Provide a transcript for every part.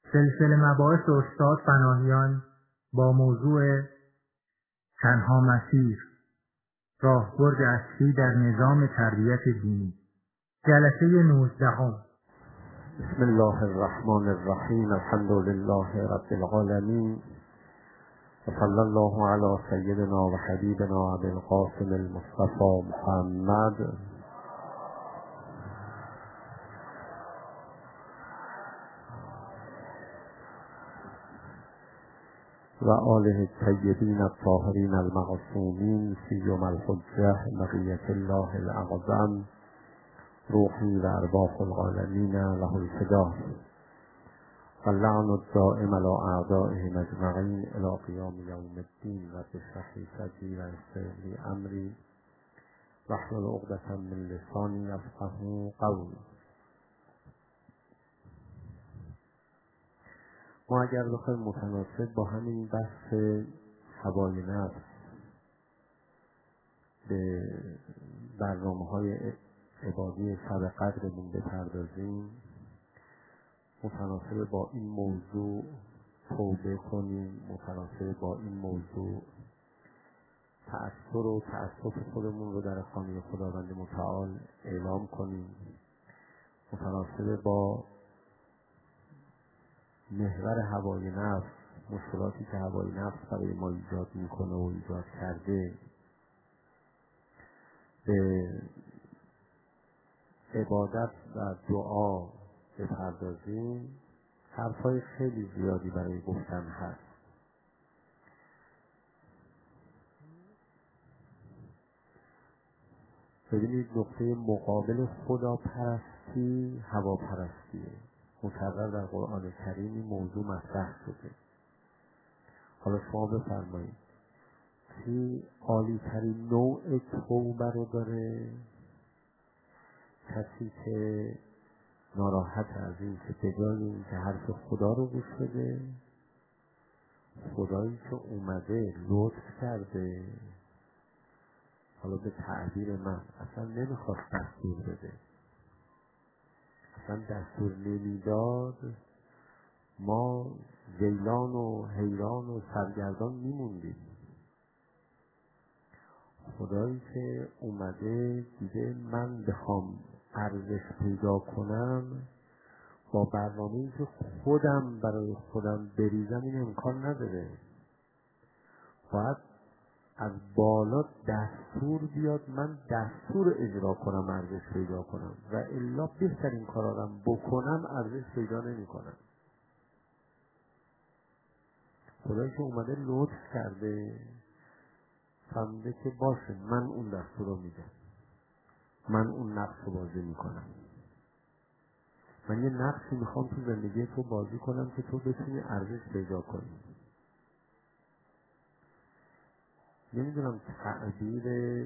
سلسله مباحث استاد پناهیان با موضوع تنها مسیر، راهبرد اصلی در نظام تربیت دینی، جلسه 19. بسم الله الرحمن الرحیم. الحمد لله رب العالمین و صلی الله علی سیدنا و حبیبنا ابی القاسم المصطفى محمد و آله الطیبین الطاهرین المعصومین فیهم الحجة بقیة الله الاعظم روحی و ارواح العالمین له الفدا و اللعن الدائم علی اعدائهم اجمعین الی قیام یوم الدین. و اشرح لی صدری و یسر لی امری واحلل عقدة من لسانی یفقهوا قولی. ما اگر بخوایم متناسب با همین بحث هوای نفس به برنامه‌های عبادی شب قدرمون بپردازیم، متناسب با این موضوع توبه کنیم، متناسب با این موضوع تأثیر و تأسف خودمون رو در خانه خداوند متعال اعلام کنیم، متناسب با محور هوای نفس، مشکلاتی که هوای نفس برای ما ایجاد میکنه و ایجاد کرده، به عبادت و دعا بپردازیم. حرفای خیلی زیادی برای گفتن هست. ببینید، نقطه مقابل خداپرستی هواپرستیه. مکرر در قرآن کریم این موضوع مطرح شده. حالا شما بفرمایید کی عالی ترین نوع توبه رو داره؟ کسی که ناراحت از این که بجای این که حرف خدا رو گوش بده، خدایی که اومده لطف کرده، حالا به تعبیر من اصلا نمیخواد دستور بده، اصلا دستور نمیداد، ما ویلان و حیران و سرگردان میموندیم. خدایی که اومده دیگه من بخوام ارزش پیدا کنم با برنامه‌ای که خودم برای خودم بریزم این امکان نداره. باید از بالا دستور بیاد، من دستور اجرا کنم ارزش پیدا کنم، و الا بهترین کارارم بکنم ارزش پیدا نمی کنم. خدایی که اومده لطف کرده، فهمیده که باشه من اون دستور رو میدم، من اون نقش رو بازی میکنم، من یه نقشی میخوام تو زندگی تو بازی کنم که تو بتونی ارزش پیدا کنی. نمیدونم تعبیر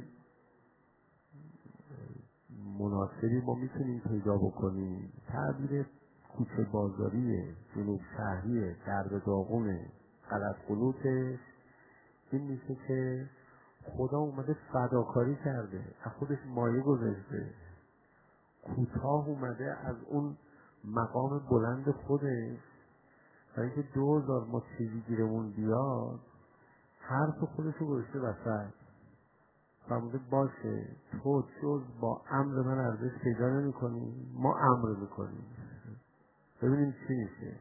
مناسبی ما میتونیم پیدا بکنیم. تعبیر کوچه بازاریه، جنوب شهریه، درد داغونه، غلط قلوته. این میشه که خدا اومده فداکاری کرده، از خودش مایه گذاشته، کوتاه اومده از اون مقام بلند خودش، برای اینکه 2000 ما چیزی گیرمون بیاد حرف خودشو گذاشته وسط. فرموده باشه تو جز با امر من ارزش پیدا نمی کنی، ما امر میکنیم، ببینیم چی میشه.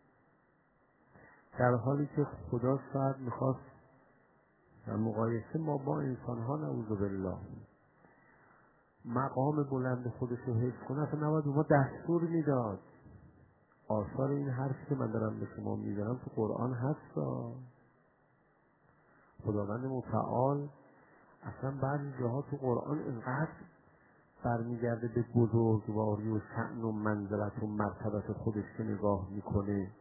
در حالی که خدا شاید میخواست در مقایسه ما با انسان ها نعوذ بالله مقام بلند خودش رو حفظ کنه، اصلا نباید ما دستور میداد. آثار این حرفی که من دارم به شما میدارم تو قرآن هست. خداوند متعال اصلا بعضی جاها تو قرآن اینقدر برمیگرده به بزرگواری و شأن و منزلت و مرتبت خودش که نگاه میکنه،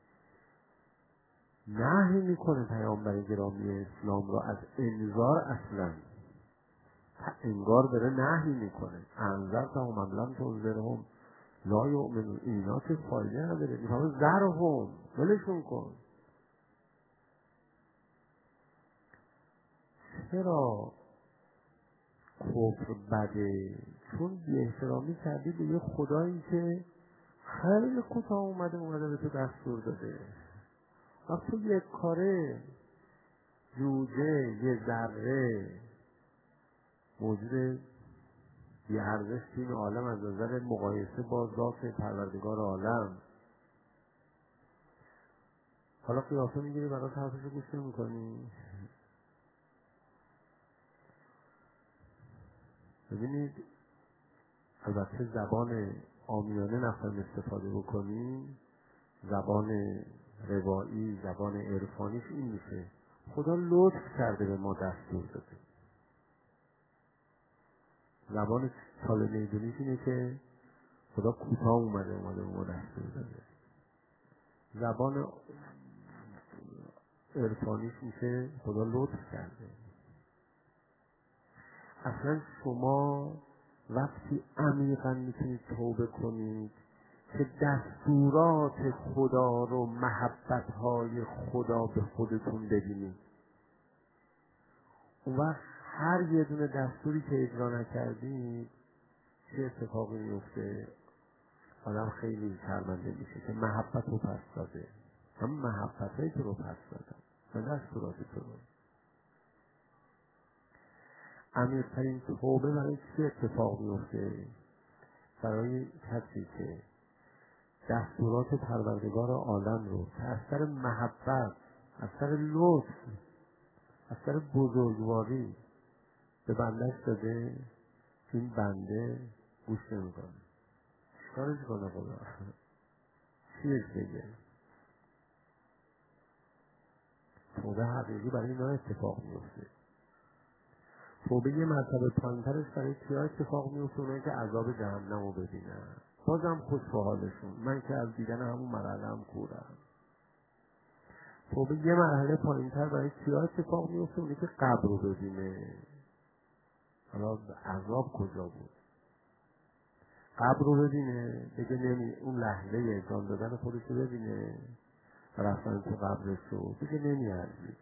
نهی میکنه پیامبر گرامی اسلام را از انذار. اصلا انگار داره نهی میکنه. انذرتهم ام لم تنذرهم لا یؤمنون. اینا که فایده نداره، میخوام ذرهم، ولشون کن. چرا کفر بده؟ چون بی احترامی کردی به یه خدایی که خیلی کوتاه اومده به تو دستور داده. وقتی یک کاره جوجه، یه ذره موجود یه ارزش این عالم از نظر مقایسه با ذات پروردگار عالم، حالا قیافه میگیری برای حرفشو گوش نمی‌کنی. ببینید البته زبان عامیانه نخواهیم استفاده بکنیم، زبان روایی، زبان عرفانیش این میشه خدا لطف کرده به ما دستور داده. زبان سال میدونیش اینه که خدا کوتاه اومده به ما دستور داده. زبان عرفانیش میشه خدا لطف کرده. اصلا شما وقتی عمیقا میتونید توبه کنید که دستورات خدا رو، محبتهای خدا به خودتون ببینید، اون وقت هر یه دونه دستوری که اجرا نکردید چه اتفاقی میفته؟ آدم خیلی شرمنده میشه که محبت رو پس داده. هم محبتهایی که رو پس دادن و دستورات تو رو. عمیق‌ترین توبه برای چه اتفاق میفته؟ برای کسی که دستورات پروردگار عالم رو که از سر محبت، از سر لطف، از سر بزرگواری به بندش داده، این بنده گوش نمی‌کنه. چیکارش کنه خدا؟ چیش بگه؟ توبه حقیقی برای اینا اتفاق میفته. توبه یه مرتبه پایین‌ترش برای کیا اتفاق میفته؟ اونایی که عذاب جهنم رو ببینن بازم خوش به حالشون. من که از دیدن همون مرحله هم کورم. توبه یه مرحله پایین‌تر برای کیا اتفاق میفته؟ اونی که قبر رو ببینه. حالا عذاب کجا بود؟ قبر رو ببینه، بگه اون لحظه جان دادن خودش رو ببینه، رفتن تو قبرش رو بگه نمی‌ارزید.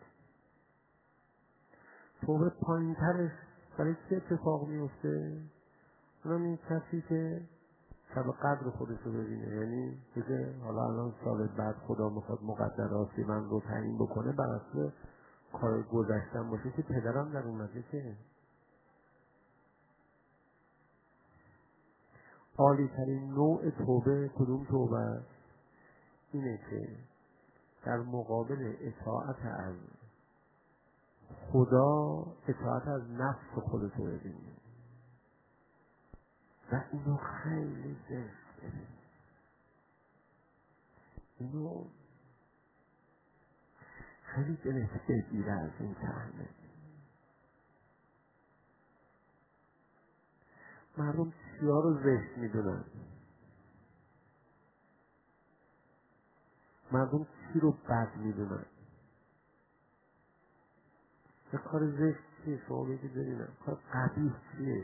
توبه پایین‌ترش برای چه اتفاق میفته؟ اونم این کسی که شب قدر خودش رو ببینه، یعنی بگه حالا الان سال بعد خدا میخواد مقدرات من رو تعیین بکنه بر اساس کار گذشتم باشه که پدرم در اومده. که عالی ترین نوع توبه کدوم توبه است؟ اینه که در مقابل اطاعت از خدا اطاعت از نفس خودت رو ببینی و اینو خیلی زشته. اینو خیلی دلت بگیره از این صحنه. مردم چیا رو زشت میدونن؟ مردم چی رو بد میدونن؟ یه کار زشت چیه؟ شما بگید ببینم کار قبیح چیه؟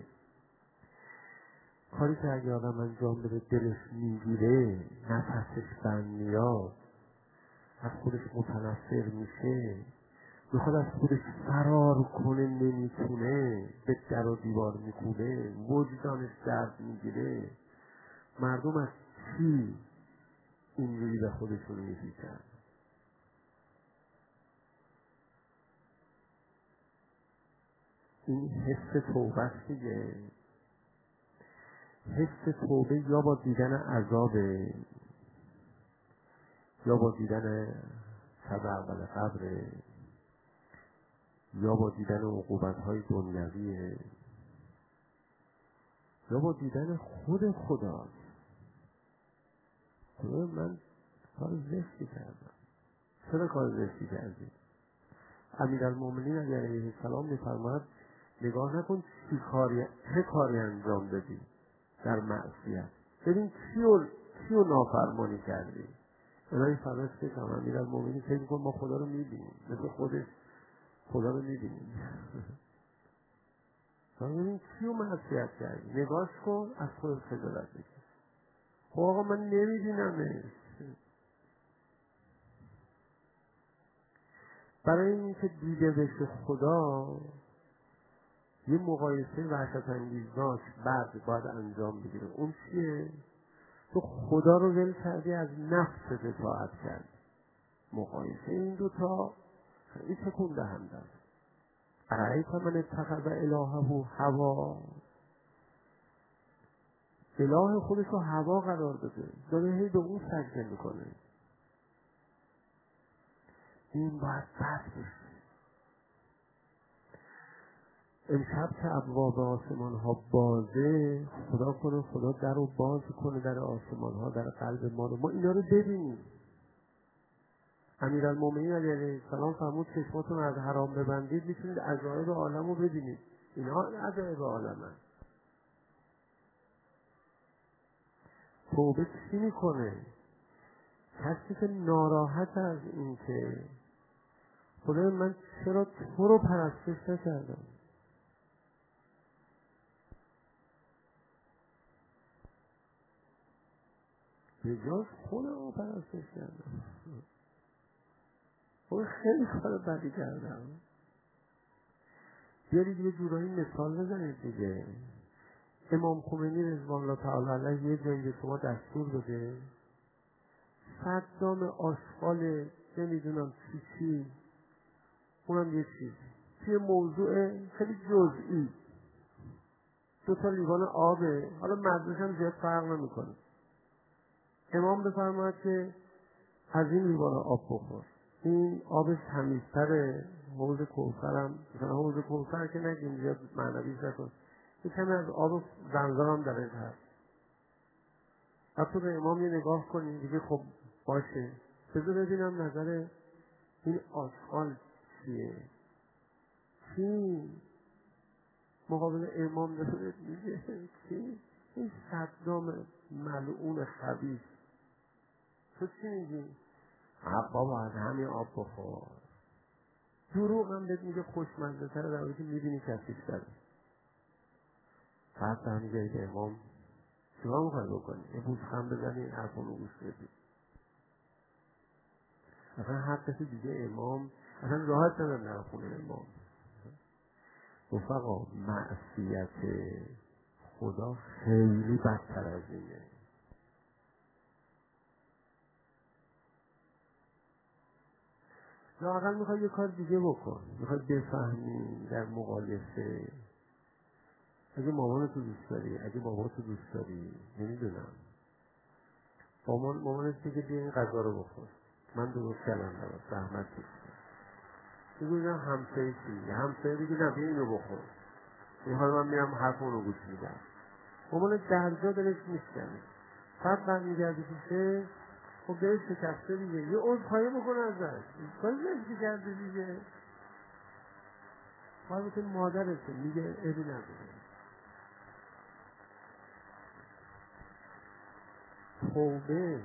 کاری که اگه آدم انجام بده دلش میگیره، نفسش بند میاد، از خودش متنفر میشه، میخواد از خودش فرار کنه، نمیتونه، به در و دیوار میکوبه، وجدانش درد میگیره. مردم از چی اینجوری به خودشون میپیچن؟ این حس توبه است دیگه. حس توبه یا با دیدن عذابه یا با دیدن شب اول قبره یا با دیدن عقوبت‌های دنیویه یا با دیدن خود خدا. خدا من کار زشتی کردم. چرا کار زشتی کردی؟ امیرالمومنین علیه السلام می‌فرماید نگاه نکن چه کاری انجام دادی در معصیت، ببین کیو نافرمانی کردی. الهی فرض که امیرالمومنین فکر می‌کنه ما خدا رو می‌بینیم، مثل خودش خدا رو می‌بینیم. ببین کیو معصیت کردی، نگاش کن، از خودت خجالت بکش. خب آقا من نمی‌بینمش. برای اینکه دیده بشه خدا یه مقایسه وحشت انگیزناک بعد باید انجام بگیره. اون چیه؟ تو خدا رو ول کردی، از نفست اطاعت کردی. مقایسه این دوتا خیلی تکون دهنده است. ارأیت من اتخذ الهه هوا، اله خودش رو هوا قرار داده، داره هی به اون سجده میکنه. این باید بس بشه. امشب که ابواب آسمان ها بازه، خدا کنه خدا در رو باز کنه، در آسمان ها، در قلب ما رو، ما اینا رو ببینیم. امیرالمومنین علیه السلام فرمود چشماتون از حرام ببندید میتونید عجایب عالم رو ببینید. اینا عجایب عالم هست. توبه چی میکنه؟ کسی که ناراحت از این که خدای من چرا تو رو پرستش نکردم، به جاش خونه رو پرستش کردم، خیلی کار بدی کردم. بیارید یه جورایی مثال بزنید دیگه. امام خمینی رضوان الله تعالی علیه یه جایی به شما دستور بده، صدام آشغال نمیدونم چی اونم یه چیز توی موضوع خیلی جزئی، 2 لیوان آبه، حالا مدرش هم زیاد فرق نمیکنه، امام بفرماید که از این لیوان آب بخور، این آبش تمیزتره، حوض کوثرم، مثلا حوض کوثر که نگیم زیاد معنویش نکن، یه کمی از آب زمزم هم درش هست. حتی به امام یه نگاه کنیم دیگه، خب باشه بذار ببینم نظر این آشغال چیه. چی؟ مقابل امام داره میگه چی؟ این صدام ملعون خبیث، تو چی میگی؟ بابا از همین آب بخور. دروغ هم بهت میگه خوشمزه تره، در حالی که میبینی کسیش داره. بعد هم میگه به امام چیکار میخوای بکنی؟ یه بوسخند بزنی، این حرفا رو گوش بدی. اصلا هر کسی دیگه امام اصلا راحت ندارم در خونه امام. رفقا معصیت خدا خیلی بدتر از اینه. لااقل میخوای یه کار دیگه بکن، میخوای بفهمی در مقایسه. اگه مامانتو دوست داری، اگه باباتو دوست داری، نمیدونم، مامانت میگه بیا این غذا رو بخور، من درست کردم برات، زحمت کشیدم. میگویدم همسایه چی؟ همسایه دیگه نه بیا اینو بخور، این حال من میرم حرف اونو گوش میدم. مامانت درجا دلش میشکنه، بعد برمیگردی پیشه، خب دلش شکسته دیگه، یه عذرخواهی بکن ازش، کاری نمیشه کرده دیگه. البته مادرته میگه عیبی نداره. توبه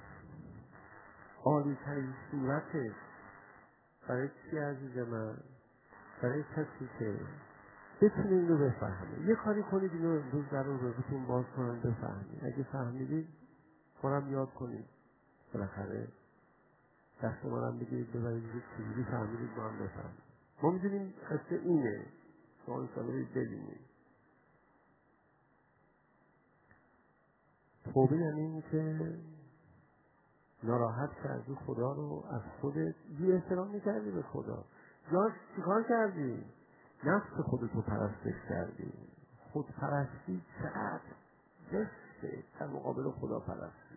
عالی ترین صورتش برای چی عزیز من؟ برای کسی که بتونی این رو بفهمی. یه کاری کنید اینو امروز در رو بهتون باز کنن بفهمید. اگه فهمیدید منم یاد کنید، بالاخره دست منم بگیرید ببرید چجوری فهمیدید ما هم بفهمید. ما میدونیم قصه اینه، شما انشاءالله ببینید. توبه یعنی این که ناراحت کردی خدا رو، از خودت بی احترامی کردی به خدا. جاش چیکار کردی؟ نفس خودتو پرستش کردی. خودپرستی چقدر زشته در مقابل خدا پرستی.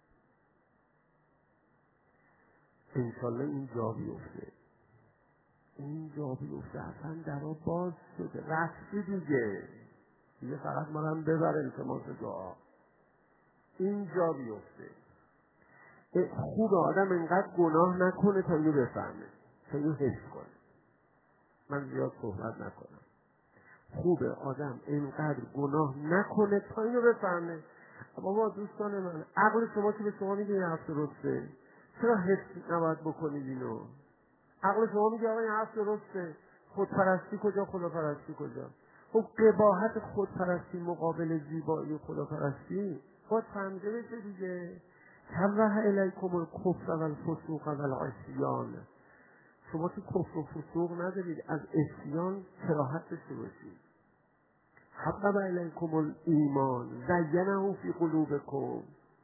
انشالله این جا بیفته، این جا بیفته، اصلا درها باز شده، رفتی دیگه فقط منم ببر التماس دعا. این جا بیفته. خوب آدم انقدر گناه نکنه تا اینو بفهمه، تا اینو حس کنه. من زیاد صحبت نکنم. خوبه آدم انقدر گناه نکنه تا اینو بفهمه. بابا دوستان من، عقل شما که به شما میگه این حرف درسته، چرا حس نباید بکنید اینو؟ عقل شما میگه آقا این حرف درسته، خودپرستی کجا، خداپرستی کجا؟ خب قباحت خودپرستی مقابل زیبایی خداپرستی باید فهمیده بشه دیگه. کره الیکم الکفر و الفسوق و العصیان. شما تو کفر و فسوق ندارید، از عصیان کراهت داشته باشید. حبب الیکم الایمان زینه فی قلوبکم.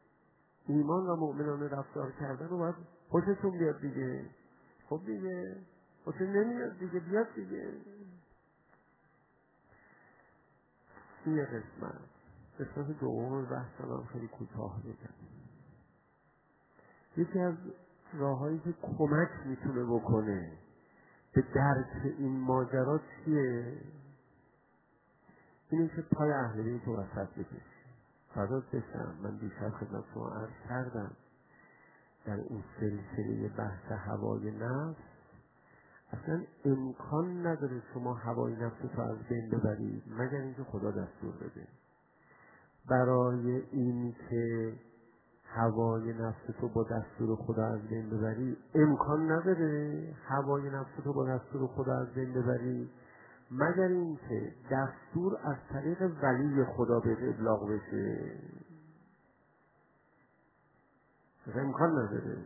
ایمان و مؤمنانه رفتار کردن رو باید خوشتون بیاد دیگه. خب دیگه خوشت نمیاد دیگه، بیاد دیگه. این قسمت دوم بحثم خیلی کوتاه بگم. یکی از راههایی که کمک میتونه بکنه به درک این ماجرا چیه؟ اینه که پای اهل بیت تو وسط بکشی. فدات بشم، من دیشب خدمت شما عرض کردم در این سلسله بحث هوای نفس اصلا امکان نداره شما هوای نفس رو از بین ببرید مگر اینکه خدا دستور بده. برای این که هوای نفس تو با دستور خدا از بین ببری امکان نداره هوای نفس تو با دستور خدا از بین ببری مگر اینکه دستور از طریق ولی خدا به ابلاغ بشه. امکان نداره.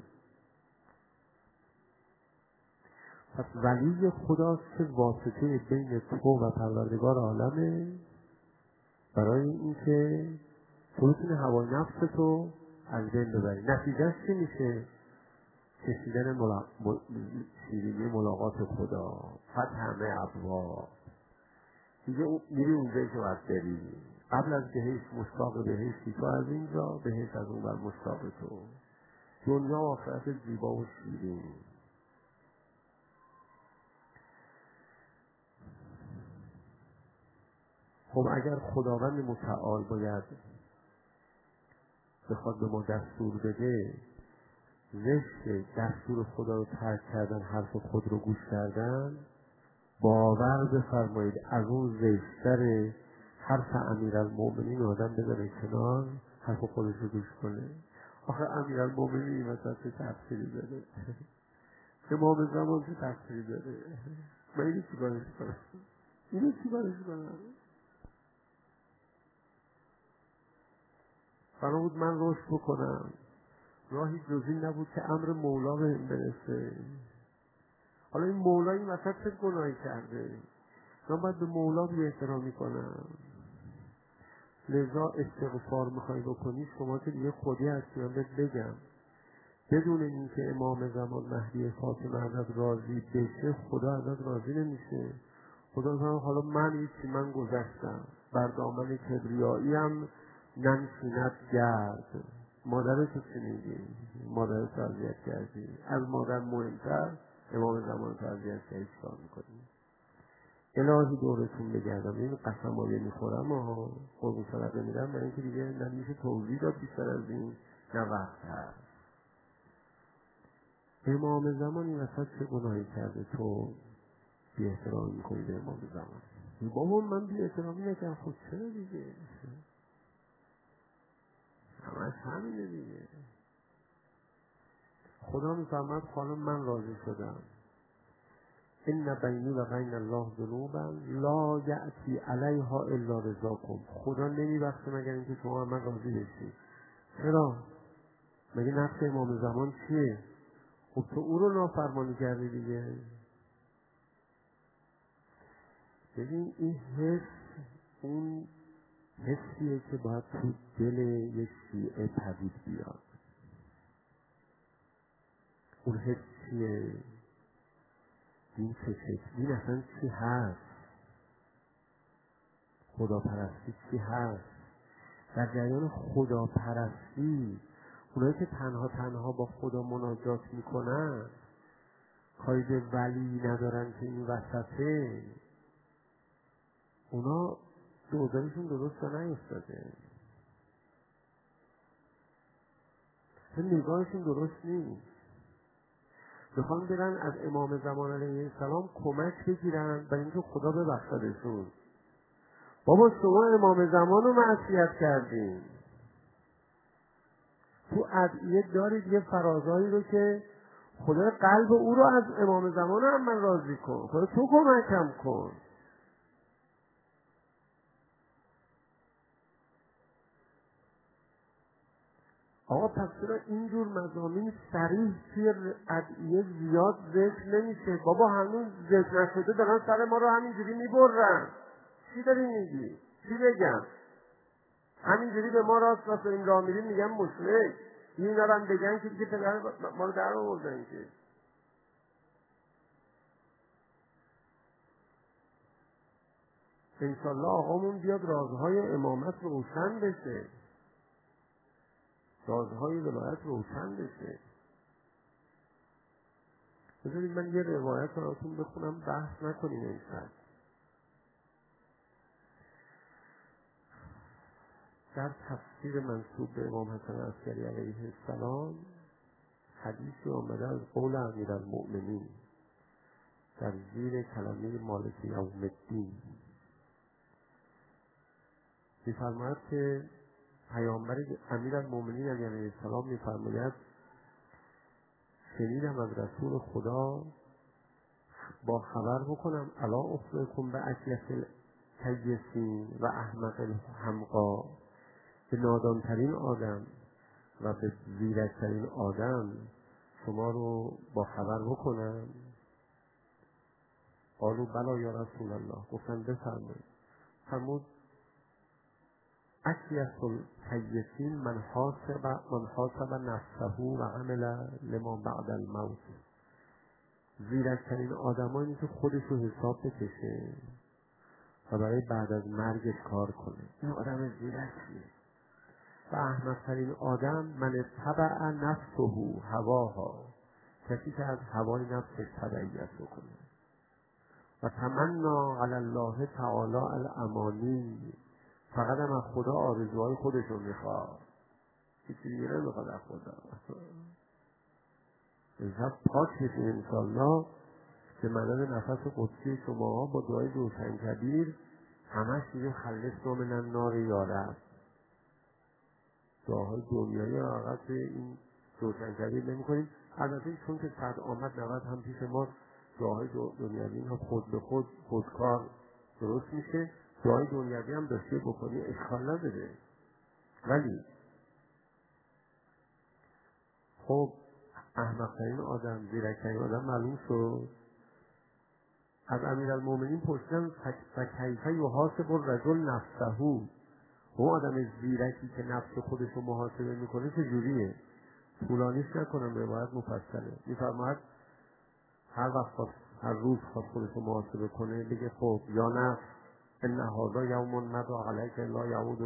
پس ولی خداست که واسطه بین تو و پروردگار عالمه برای اینکه تو بتونی هوای نفس تو از بین ببری. نتیجهش چی میشه؟ کشیدن شیرینی ملاقات خدا، فتح ابواب. دیگه میری اونجایی که باید بری. قبل از بهشت مشتاق بهشتی، تو از اینجا بهشت از اون بر مشتاق تو. دنیا و آخرت زیبا و شیرین. خب اگر خداوند متعال باید بخواد به ما دستور بده، زشت دستور خدا رو ترک کردن، حرف خود رو گوش کردن، باور بفرمایید از اون زشتر حرف امیرالمؤمنین آدم بذاره کنار، حرف خودش رو گوش کنه. آخه امیرالمؤمنین این وسط چه تفسیری داره؟ امام زمان چه تفسیری داره؟ من اینو چی کارش کنم؟ اینو چی کارش کنم؟ قرار بود من رشد بکنم، راهی جزی نبود که امر مولا به این برسه. حالا این مولا این وسط چه گناهی کرده؟ من باید به مولا بی احترامی کنم. لذا استغفار میخوایی بکنی شما که دیگه خودی هستی، من بهت بگم بدون اینکه امام زمان مهدی فاطمه ازت راضی بشه خدا ازت راضی نمیشه. خدا میگه حالا من گذشتم، بر دامن کبریایی هم ننشیند گرد. مادرت چی میگی؟ مادرت تربیت کردی، از مادر مهمتر امام زمان تربیت کردی، چیکار میکنی؟ الهی دورتون بگردم. این قسمایی میخورم و قربون صدقه میرم برای اینکه دیگه نمیشه توضیح داد بیشتر از این، نه وقت هست. امام زمان این وسط چه گناهی کرده تو بی احترامی میکنی به امام زمان؟ بابا من بی احترامی نکردم. خود چرا دیگه؟ همش همینه دیگه. خدا میفرماد خانم من راضی شدم. ان بینی و بین الله ذنوبا لا یأتی علیها الا رضاکم. خدا نمیبخشه مگر اینکه شما من راضی بشید. چرا؟ مگه نفس امام زمان چیه؟ خب تو او رو نافرمانی کردی دیگه. ببین این حس اون حسیه که باید تو دل یک شیعه پدید بیاد. اون حس چیه؟ دین چه شکل؟ دین اصلا چی هست؟ خداپرستی چی هست؟ در جریان خداپرستی اونایی که تنها با خدا مناجات میکنن، کاری به ولی ندارن که این وسطه، اونا دوزارشون درست نیفتاده، نگاهشون درست نیست. بخوان برن از امام زمان علیه السلام کمک بگیرن برای اینکه خدا ببخشدشون. بابا شما امام زمان رو معصیت کردین. تو ادعیه دارید یه فرازایی رو که خدا قلب او رو از امام زمان هم من راضی کن، خدا تو کمکم کن. آقا پس چرا اینجور مضامین صریح توی ادعیه زیاد ذکر نمیشه؟ بابا هنوز ذکر نشده دارن سر ما رو همینجوری میبرن. چی داری میگی؟ چی بگم؟ همینجوری به ما راست این راه میریم میگم مشرک. اینا رو هم بگن که دیگه پدر ما رو در آوردن که انشالله آقامون بیاد رازهای امامت روشن بشه، رازهای ولایت روشن بشه. بذارید من یه روایت براتون بخونم، بحث نکنیم امشب. در تفسیر منسوب به امام حسن عسکری علیه السلام حدیثی آمده از قول امیرالمؤمنین در زیر کلمه مالک یوم الدین. می‌فرماید که پیامبر امیرالمؤمنین علیه السلام می‌فرماید شنیدم از رسول خدا با خبر بکنم الا اخبرکم به اکیس الکیسین و احمق الحمقا، به نادانترین آدم و به زیرکترین آدم شما رو با خبر بکنم؟ قالوا بلی یا رسول الله. گفتن بفرمایید. فرمود اکیس الکیسین من حاسب نفسه و عمل لما بعد الموت. زیرکترین آدمایی که خودش رو حساب بکشه و برای بعد از مرگش کار کنه، این آدم زیرکیه. و احمق‌ترین آدم من اتبع نفسه هواها، کسی که از هوای نفسش تبعیت بکنه. و تمنا علی الله تعالی الامانی، فقط هم از خدا آرزوهای خودشون میخواد، کسی دیگه نمیخواد از خدا. امشب پاک بشین انشالله که مدد نفس قدسی شما با دعای روشن کبیر همش میگه خلصنا من النار یا رب. دعاهای دنیایی فقط به این روشن کبیر نمی کنیم. البته چون که صد آمد 90 هم پیش ما دعاهای دنیایی ها خود به خود خودکار درست میشه. دعای دنیایی هم داشته بکنی اشکال نداره. ولی خب احمق‌ترین آدم، زیرکترین آدم معلوم شد. از امیرالمؤمنین پرسیدن فکیف یحاسب الرجل نفسه، اون آدم زیرکی که نفس خودش رو محاسبه میکنه چجوریه؟ طولانیش نکنم، روایت مفصله. میفرماید هر روز خواست خودش رو محاسبه کنه بگه خب یا نفس ان هذا یوم مضى علیک لا یعود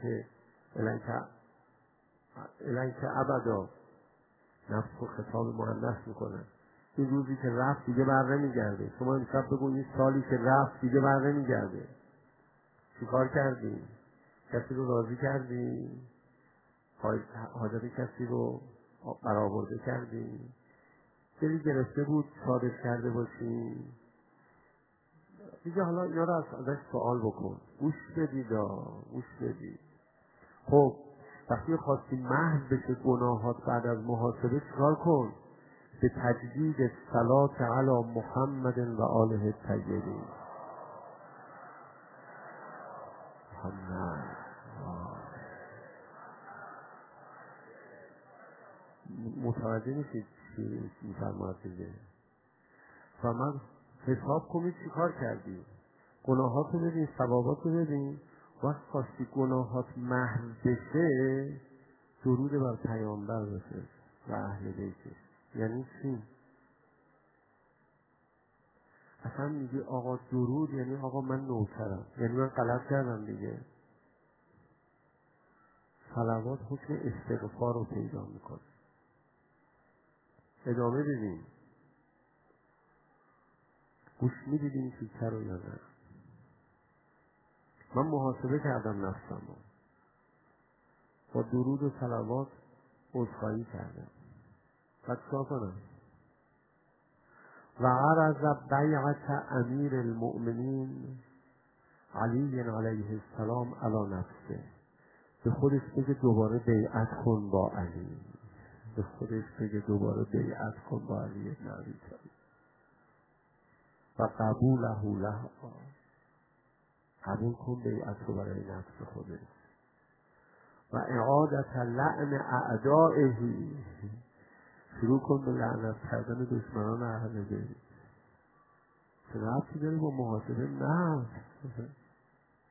الیک ابدا. نفس رو خطاب مؤنث میکنه. این روزی که رفت دیگه بر نمیگرده. شما امشب بگو این سالی که رفت دیگه بر نمیگرده. چیکار کردی؟ کسی رو راضی کردی؟ حاجت کسی رو برآورده کردی؟ دلی گرفته بود صادق کرده باشی؟ دیگه حالا اینا رو ازش سوال بکن. گوش بدید. خب وقتی خواستی محض بشه گناهات بعد از محاسبه چیکار کن؟ به تجدید صلات علی محمد و آله الطیبین. متوجه میشید چی میفرماید دیگه؟ و من حساب کنید چی کار کردی، گناهات رو ببین، ثوابات رو ببین. وقت خواستی گناهات محو بشه درود بر پیامبر بفرست و اهل بیتش. یعنی چی؟ اصلا میگی آقا درود یعنی آقا من نوکرم، یعنی من غلط کردم دیگه. صلوات حکم استغفار رو پیدا میکنه. ادامه بدیم. گوش میدید این فیلتر رو یا نه؟ من محاسبه کردم نفسم رو، با درود و صلوات عذرخواهی کردم. بعد چیکار کنم؟ و عرض بیعت امیر المؤمنین علی علیه السلام علی نفسه. به خودش بگه دوباره بیعت کن با علی. به خودش بگه دوباره بیعت کن با علی ابن ابی طالب. و قبوله قبول کن بیعت رو برای نفس خودش. و اعادت لعن اعدائه، شروع کن به لعنت کردن دشمنان اهل بیت. چه ربطی داره با محاسبه نفس؟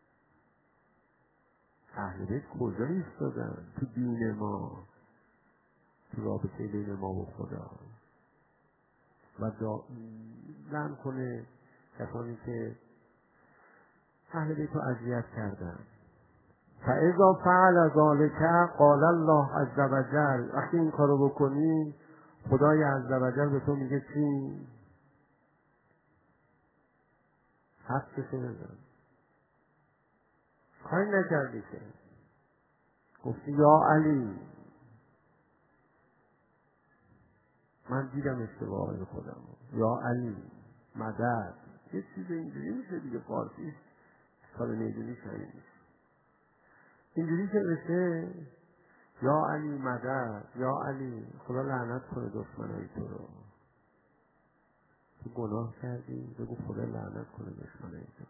اهل بیت کجا ایستادن تو دین ما؟ تو رابطه بین ما و خدا و لعن کنه کسانی که اهل بیت رو اذیت کردن. فاذا فعل ذلك قال الله عز وجل، وقتی این کارو بکنی خدای عز وجل به تو میگه چی؟ حقش بزن. کاری نکردی که گفتی یا علی من دیدم اشتباه خودم، یا علی مدد، یه چیز اینجوری میشه دیگه. فارسی سال نیدونی شدید اینجوری که بشه یا علی مدد، یا علی خدا لعنت کنه دشمنای تو رو، تو گناه کردی بگو خدا لعنت کنه دشمنای تو.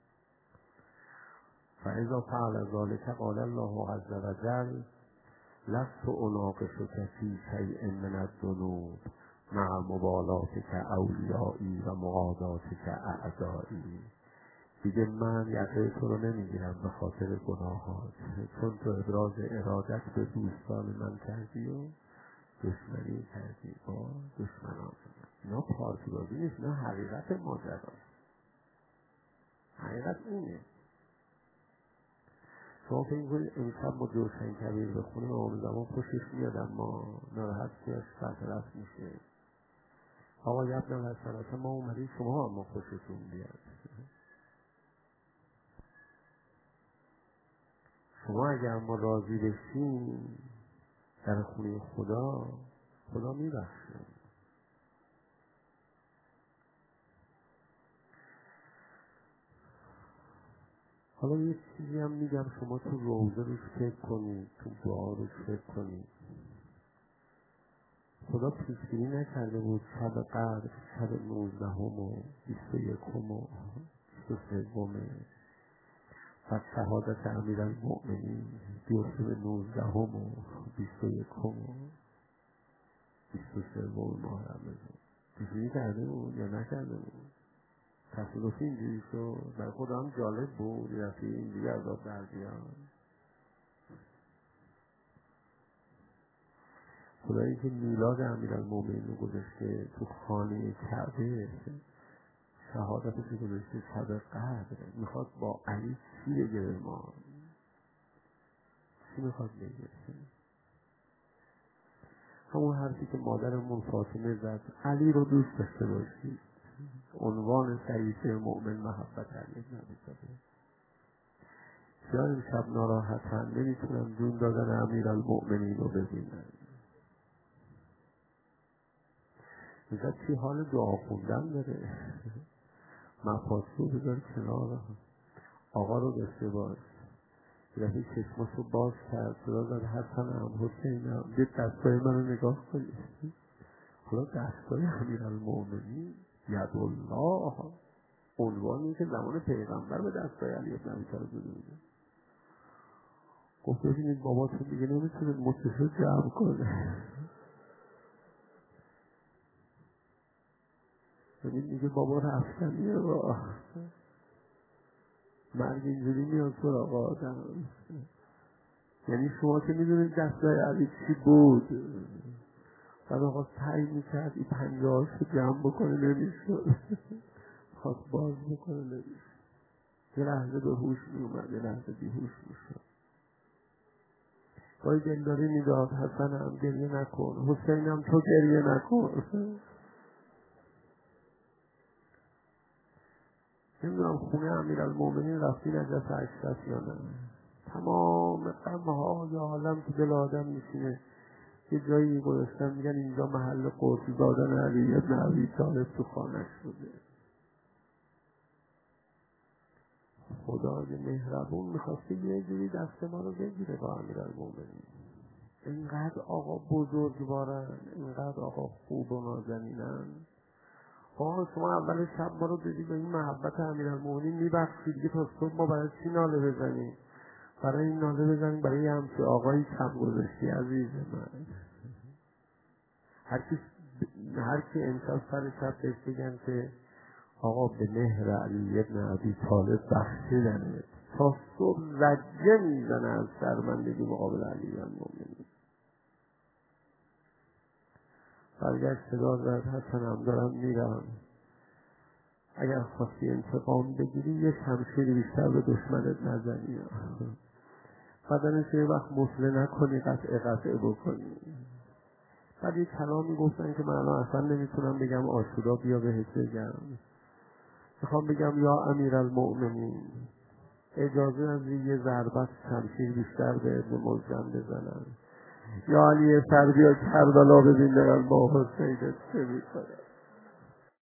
فاذا فعل ذلك قال الله عز وجل لست اناقشك في شيء من الذنوب مع مبالاتك اولیایی و مقاضاتك اعدایی. دیگه من یقه تو رو نمیگیرم به خاطر گناهات، چون تو ابراز ارادت به دوستان من کردی و دشمنی کردی با دشمنان من. اینا پارتی بازی نیست، اینا حقیقت ماجراست. حقیقت اینه. شما فکر کنید امشب با جوشن کبیر بخونه اون زمان خوشش میاد، اما ناراحت که سرطرف میشه. آقا یبن وسلات ما اومدیم شما اما خوشتون بیاد. شما اگر اما راضی بشین در خونه خدا، خدا میبخشه. حالا یه چیزی هم میگم شما تو روزه روش فکر کنید، تو دعا روش فکر کنید. خدا پیشگیری نکرده بود شب قدر، شب 19 و 21 و 23 و شهادت امیرالمؤمنین بیفته به 19 و 21 و 23 ماه رمضان. پیشگیری کرده بود یا نکرده بود؟ تصادفی اینجوری شد. برای خدا هم جالب بود یه دفعه اینجوری عذاب در بیاد. خدایی که میلاد امیرالمؤمنین رو گذاشته تو خانه کعبه، شهادتش رو گذاشته شب قدر، میخواد با علی چی بگه به ما؟ چی میخواد بگه؟ همون حرفی که مادرمون فاطمه زد، علی رو دوست داشته باشید. عنوان شریفه مؤمن محبت علی بن ابی طالب. چرا این شب ناراحتن نمیتونن جون دادن امیرالمؤمنین رو ببینن؟ میگه چی حال دعا خوندن داره؟ مفاصل رو بذار کنار، آقا رو داشته باش. یه دفعه چشماش رو باز کرد، صدا زد حسنم حسینم، دید دستای من رو نگاه کنید. خدا دستای امیرالمؤمنین یدالله، عنوانی که زمان پیغمبر به دستای علی بن ابی طالب داده بوده. گفت ببینید باباتون دیگه نمیتونه مچشو جمع کنه. ببین میگه بابا رفتنیه با مرگ اینجوری میاد سراغ آدم. یعنی شما که میدونید دستای علی چی بود، بعد آقا سعی میکرد این 50 رو جمع بکنه نمیشد، خواست باز بکنه نمیشد. یه لحظه به هوش میومد، یه لحظه بیهوش میشد. باید دلداری میداد حسنم گریه نکن، حسینم تو گریه نکن. نمیدونم خونه امیرالمؤمنین رفتی نجف اشرف یا نه. تمام غم‌های عالم تو دل آدم میشینه. یه جایی گذاشتن میگن اینجا محل قرص دادن علی بن ابی طالب تو خانه شده. خدای مهربون میخواسته یه جوری دست ما رو بگیره با امیرالمؤمنین. اینقدر آقا بزرگوارن، اینقدر آقا خوب و نازنینن. آقا شما اول شب ما رو دیدی به این محبت امیرالمؤمنین میبخشید دیگه تا صبح ما برای چی ناله بزنیم؟ برای این ناله بزنیم برای همچه آقایی کم گذاشتی عزیز من. هر کی امشب سر شب بهش بگن که آقا به مهر علی بن ابی طالب بخشیدنه، تا صبح زجه میزنه از شرمندگی مقابل علی بن المؤمنین. برگشت صدا زد حسنم دارم میرم، اگر خواستی انتقام بگیری یه شمشیر بیشتر به دشمنت نزنی، بدنش یه وقت مسله نکنی، قطعه بکنی. بعد یه کلامی گفتن که من الان اصلا نمیتونم بگم، آشورا بیا بهت بگم. میخوام بگم یا امیرالمؤمنین اجازه از یه ضربت شمشیر بیشتر به ابن ملجم بزنم. یا علی سر بیا کربلا ببین دارن با حسینت چه میکنه.